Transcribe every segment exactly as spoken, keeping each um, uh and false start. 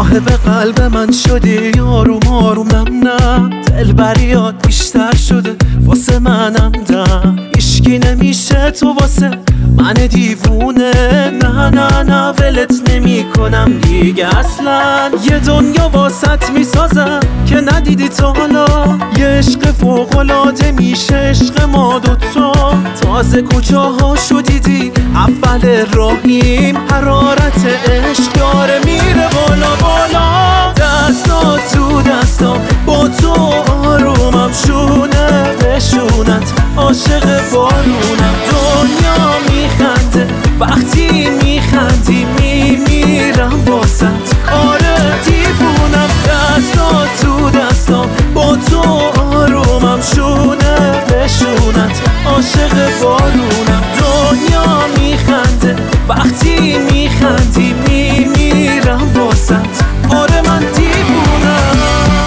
صاحب قلب من شدی آروم آروم نم نه دلبریات بیشتر شده واسه منم دم هیشکی نمیشه تو واسه من دیوونه نه نه نه ولت نمی کنم دیگه اصلا یه دنیا واسط میسازم که ندیدی تا حالا یه عشق فوق‌العاده میشه عشق ما دوتا تازه کجاها شو دیدی اول راهیم حرارت عشق داره میره بالا بالا دستا تو دستا با تو آرومم شونه بشونت عاشق بارونم دنیا میخنده وقتی میخندی میمیرم واسط آره دیوونم دستا تو دستا با تو آرومم شونه بشونت عاشق بارونم دنیا میخنده وقتی میخندی میمیرم واسط آره من دیوونم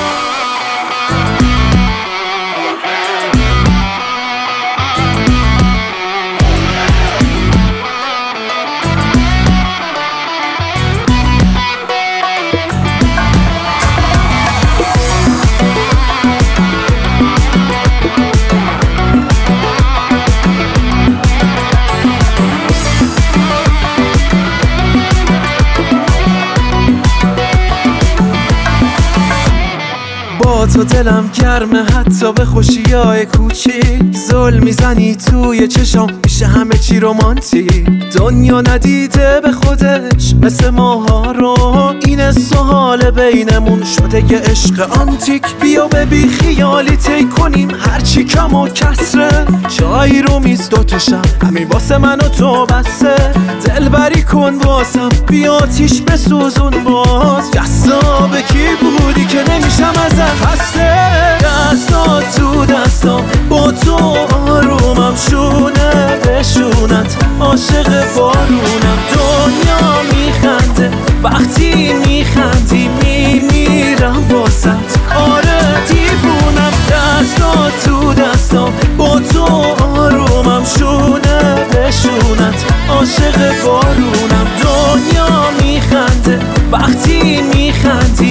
با تو دلم گرمه حتی به خوشیای کوچیک زل میزنی توی چشام میشه همه چی رومانتیک دنیا ندیده به خودش مثل ماها رو این سوال بینمون شده یه عشق آنتیک بیا به بی خیالی تی کنیم هرچی کم و کسره جایی رو میز دوتشم همین واسه من و تو بسه دلبری کن واسم بیا آتیش بسوزون باز دستا به کی بودی که نمیشم ازت هسته دستا تو دستا با تو آرومم شونه بشونت عاشق بارونم دنیا میخنده وقتی میخندی میمیرم واسط آره دیوونم دستا تو دستا با تو آرومم شونه بشونت عاشق بارونم دنیا میخنده وقتی میخندی